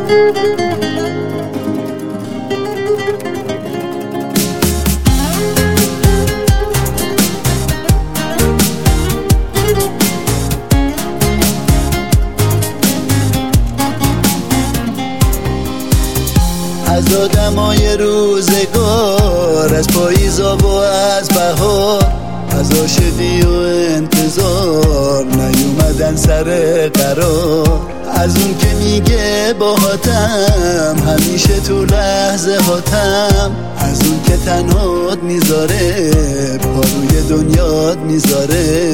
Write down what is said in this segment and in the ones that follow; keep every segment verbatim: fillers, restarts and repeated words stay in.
از آدمای روزگار، از پاییزا و از بهار، از عاشقی و انتظار نیومدن سر قرار. از اون که میگه باهاتم همیشه تو لحظه هاتم، از اون که تنهات میذاره پا روی دنیات میذاره.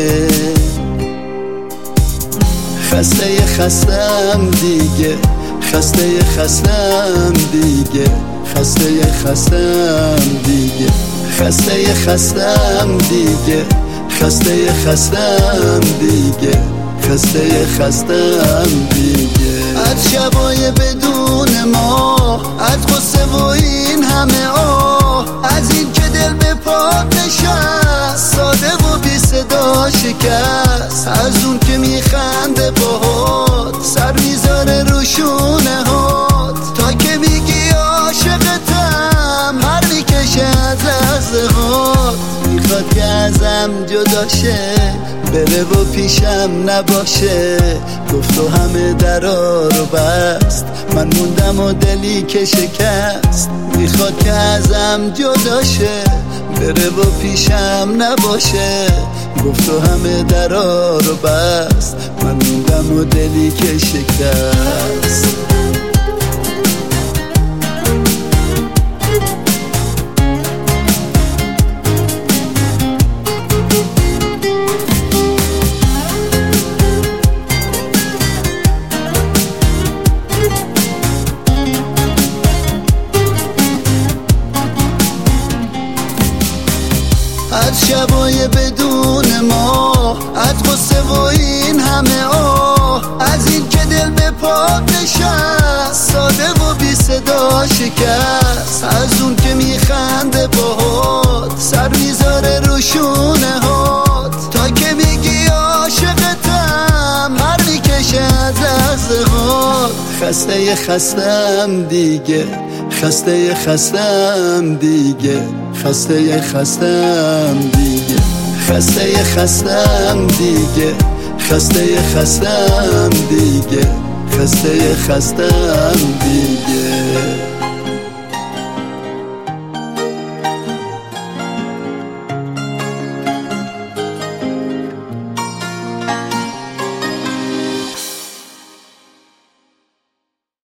خسته خستم دیگه، خسته خستم دیگه، خسته خستم دیگه، خسته خستم دیگه، خسته خستم دیگه، خسته خستم دیگه. از شبای بدون ما، از غصه و این همه آه، از این که دل به پات نشست، ساده و بی صدا شکست. از اون که میخنده باهات، سر میذاره رو شونه هات، تا که میگی عاشقتم، هر میکشه از لحظه هات. میخواد که ازم جدا شه، بره و پیشم نباشه. گفت و همه درا رو بست، من موندم و دلی که شکست. میخواد که ازم جدا شه، بره و پیشم نباشه. گفت و همه درا رو بست، من موندم و دلی که شکست. از شبای بدون ما، از غصه و این همه آه، از این که دل به پات نشست، ساده و بی صدا شکست. از اون که میخنده باهات، سر میذاره رو شونه هات، تا که میگی عاشقتم، هر میکشه از لحظه هات. خسته خستم دیگه، خسته خستم دیگه، خسته خستم دیگه، خسته خستم دیگه، خسته خستم دیگه، خسته خستم دیگه.